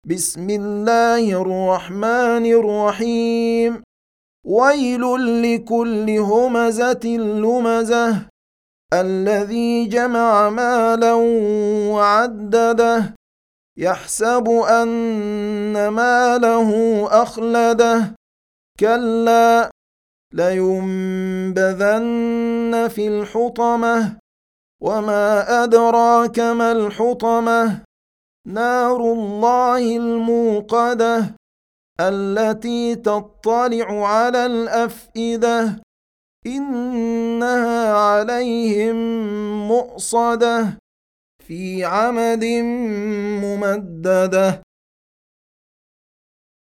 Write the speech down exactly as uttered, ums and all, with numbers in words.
بسم الله الرحمن الرحيم ويل لكل همزة لمزة الذي جمع مالا وعدده يحسب أن ماله أخلده كلا لينبذن في الحطمة وما أدراك ما الحطمة نار الله الموقدة التي تطلع على الأفئدة إنها عليهم مؤصدة في عمد ممددة.